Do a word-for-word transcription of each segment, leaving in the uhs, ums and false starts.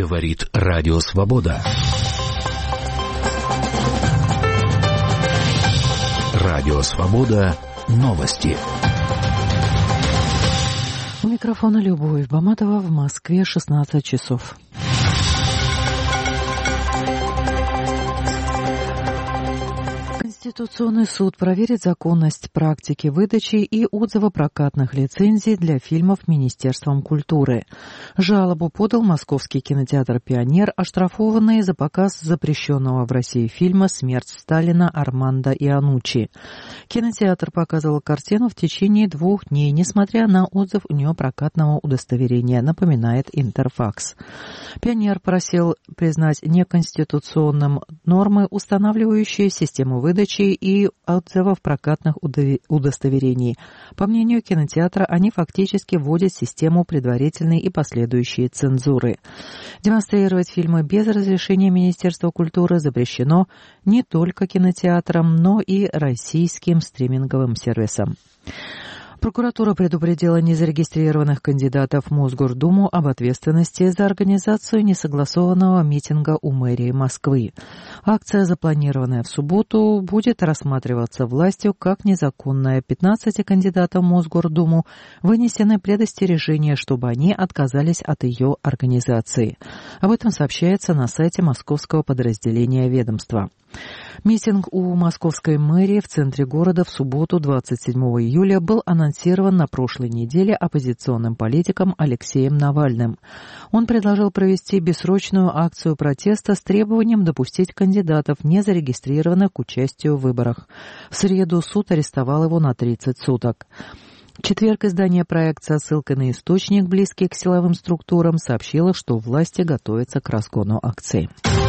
Говорит Радио Свобода. Радио Свобода. Новости. У микрофона Любовь Баматова, в Москве шестнадцать часов. Конституционный суд проверит законность практики выдачи и отзыва прокатных лицензий для фильмов Министерством культуры. Жалобу подал московский кинотеатр «Пионер», оштрафованный за показ запрещенного в России фильма «Смерть Сталина» Армандо Ианнуччи. Кинотеатр показывал картину в течение двух дней, несмотря на отзыв у нее прокатного удостоверения, напоминает Интерфакс. «Пионер» просил признать неконституционным нормы, устанавливающие систему выдачи и отзывов прокатных удостоверений. По мнению кинотеатра, они фактически вводят систему предварительной и последующей цензуры. Демонстрировать фильмы без разрешения Министерства культуры запрещено не только кинотеатрам, но и российским стриминговым сервисам. Прокуратура предупредила незарегистрированных кандидатов в Мосгордуму об ответственности за организацию несогласованного митинга у мэрии Москвы. Акция, запланированная в субботу, будет рассматриваться властью как незаконная. пятнадцати кандидатам в Мосгордуму вынесены предостережения, чтобы они отказались от ее организации. Об этом сообщается на сайте московского подразделения ведомства. Митинг у московской мэрии в центре города в субботу, двадцать седьмого июля, был анонсирован на прошлой неделе оппозиционным политиком Алексеем Навальным. Он предложил провести бессрочную акцию протеста с требованием допустить кандидатов, не зарегистрированных к участию в выборах. В среду суд арестовал его на тридцать суток. В четверг издание «Проект» со ссылкой на источник, близкий к силовым структурам, сообщило, что власти готовятся к разгону акции.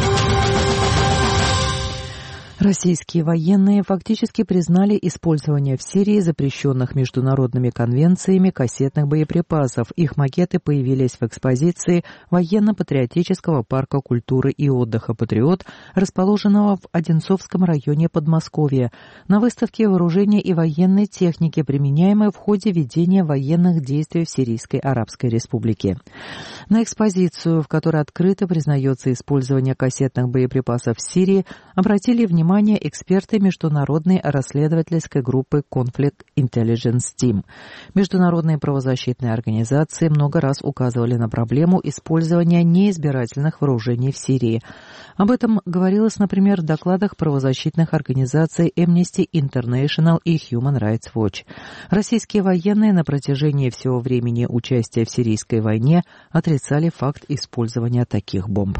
Российские военные фактически признали использование в Сирии запрещенных международными конвенциями кассетных боеприпасов. Их макеты появились в экспозиции военно-патриотического парка культуры и отдыха «Патриот», расположенного в Одинцовском районе Подмосковья. На выставке вооружения и военной техники, применяемой в ходе ведения военных действий в Сирийской Арабской Республике. На экспозицию, в которой открыто признается использование кассетных боеприпасов в Сирии, обратили внимание эксперты международной расследовательской группы Conflict Intelligence Team. Международные правозащитные организации много раз указывали на проблему использования неизбирательных вооружений в Сирии. Об этом говорилось, например, в докладах правозащитных организаций Amnesty International и Human Rights Watch. Российские военные на протяжении всего времени участия в сирийской войне отрицали факт использования таких бомб.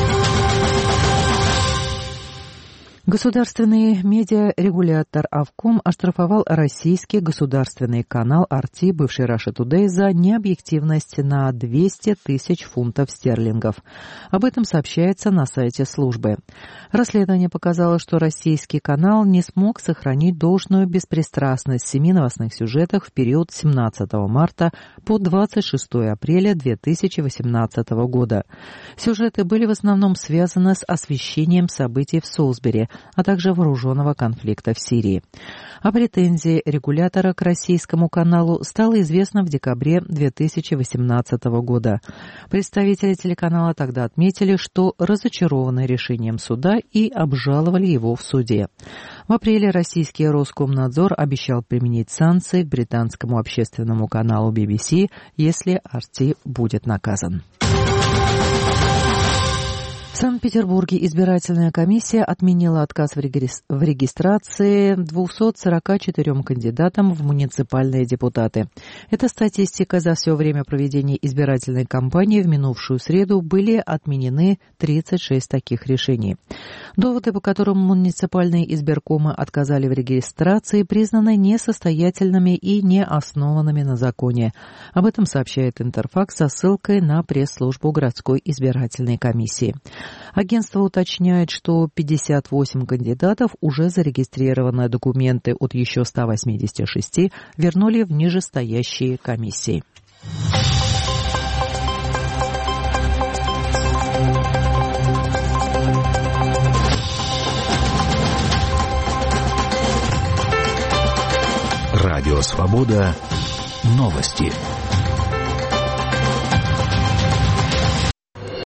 Государственный медиарегулятор Авком оштрафовал российский государственный канал ар ти, бывший Russia Today, за необъективность на двести тысяч фунтов стерлингов. Об этом сообщается на сайте службы. Расследование показало, что российский канал не смог сохранить должную беспристрастность в семи новостных сюжетах в период с семнадцатого марта по двадцать шестого апреля две тысячи восемнадцатого года. Сюжеты были в основном связаны с освещением событий в Солсбери, а также вооруженного конфликта в Сирии. О претензии регулятора к российскому каналу стало известно в декабре две тысячи восемнадцатого года. Представители телеканала тогда отметили, что разочарованы решением суда и обжаловали его в суде. В апреле российский Роскомнадзор обещал применить санкции к британскому общественному каналу би би си, если ар ти будет наказан. В Санкт-Петербурге избирательная комиссия отменила отказ в регистрации двухсот сорока четырем кандидатам в муниципальные депутаты. Эта статистика: за все время проведения избирательной кампании в минувшую среду были отменены тридцать шесть таких решений. Доводы, по которым муниципальные избиркомы отказали в регистрации, признаны несостоятельными и не основанными на законе. Об этом сообщает Интерфакс со ссылкой на пресс-службу городской избирательной комиссии. Агентство уточняет, что пятьдесят восемь кандидатов, уже зарегистрированные документы от еще ста восьмидесяти шести, вернули в нижестоящие комиссии. Радио Свобода. Новости.